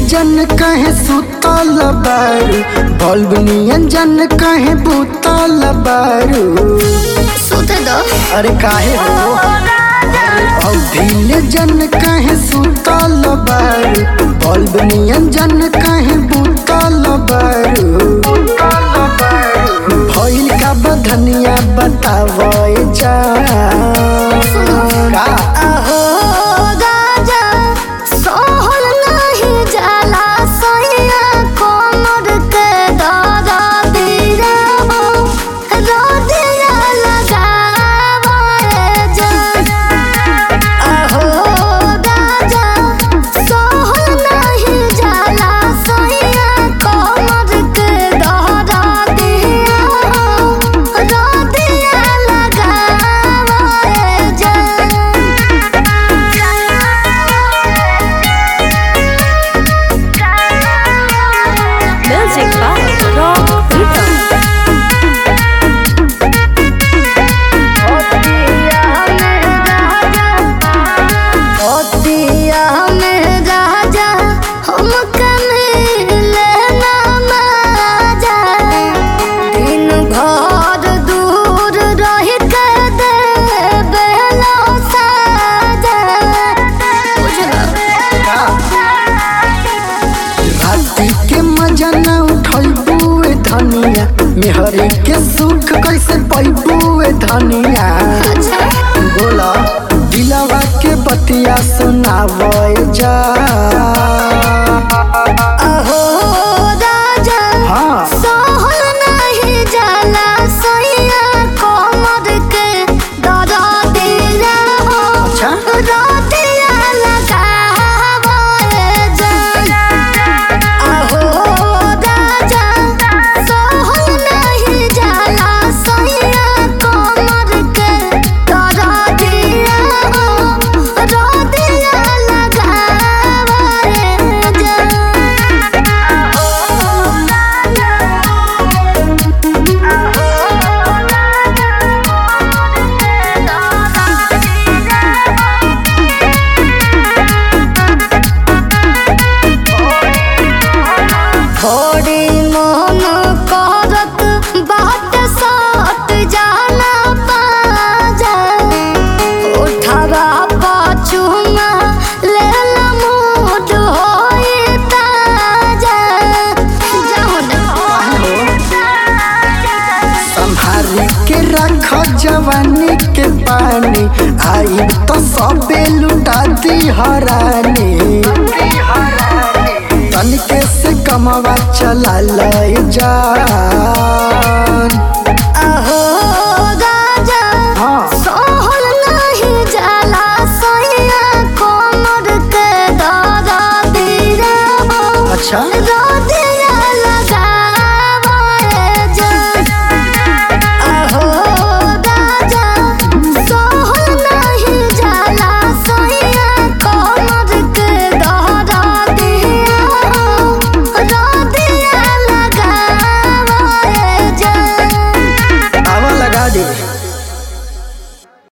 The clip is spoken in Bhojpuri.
जन कहे सुतल बारू, बल्ब नियन जन कहे बुतल बारू। सुते दो। अरे काहे हो अभी जन कहे सुतल बारू, बल्ब नियन जन कहे बुतल बारू। भइल का बधनिया बतावे जा मेहरी के सुख कैसे पैबुए धनिया। बोला दिलवा के बतिया सुनावे जा। अहो राजा हाँ सहल नहीं जाला सैया कमर के दरा दिया हो। अच्छा रातिया लगावे जा। अहो राजा सहल नहीं जाला सैया कमर के दरा दिया हो। रातिया लगावे जा। थोड़ी मोहन करत बात साथ जाना पाजा। उठावा पाछुमा लेला मूड होई ताजा। संभारी के रख जवानी के पानी, आई तो सबे लुटा दी हरानी। तनिके से कमवा चला लय जान। अहो राजा हाँ सहल नहीं जाला सैया कमर के दरा दिया हो। अच्छा रातिया लगावे जा। अहो राजा सहल नहीं जाला सैया कमर के दरा दिया हो। रातिया लगावे जा। आवा लगा दे।